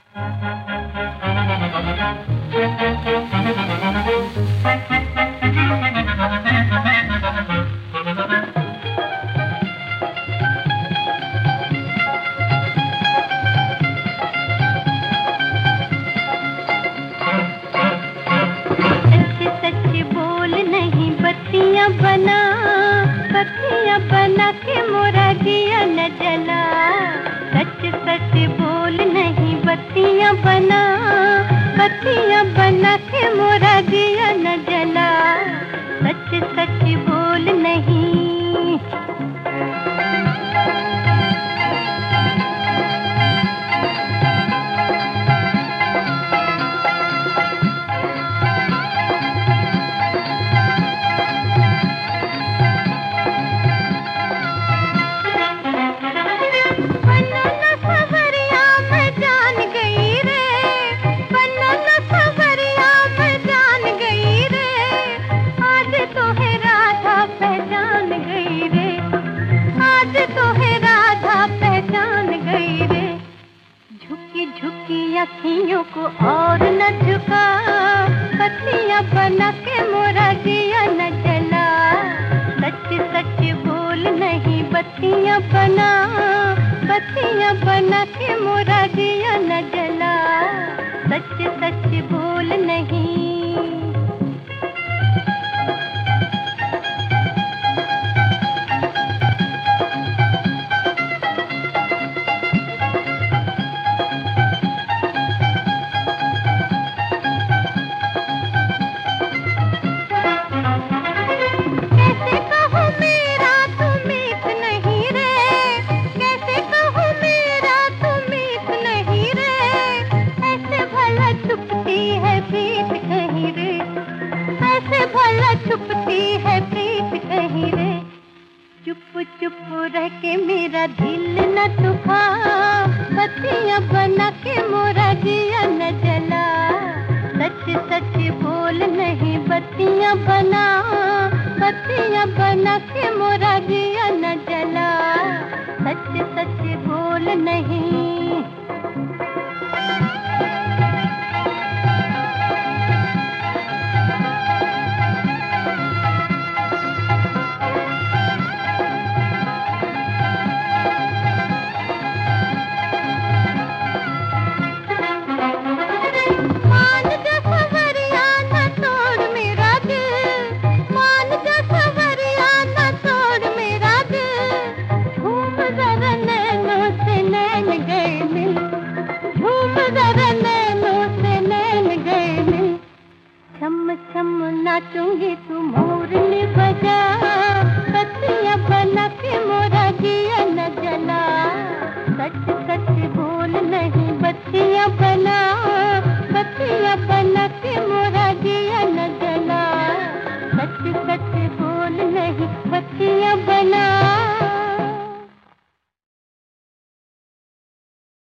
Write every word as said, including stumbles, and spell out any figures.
बना बत्तियां बना के मोरा दिया न जला। सच सच बोल नहीं बत्तियां बना बत्तियां बना के मोरा दिया न जला। सच सच बोल नहीं। अखियों को और न झुका बत्तियां बना के मोरा दिया न जला। सच सच बोल नहीं बत्तियां बना बत्तियां बना के मोरा दिया न जला। सच सच बोल नहीं। भला छुपती है प्रीत कहीं रे। चुप चुप रह के मेरा दिल न दुखा बत्तियां बना के मोरा दिया न जला। सच सच बोल नहीं बत्तियां बना बत्तियां बना के मोरा दिया न जला। सच सच बोल नहीं। छम छम नाचूंगी तू मोरनी बजा बत्तियां बना के मोरा दिया न जला। सच सच बोल नहीं बत्तियां बना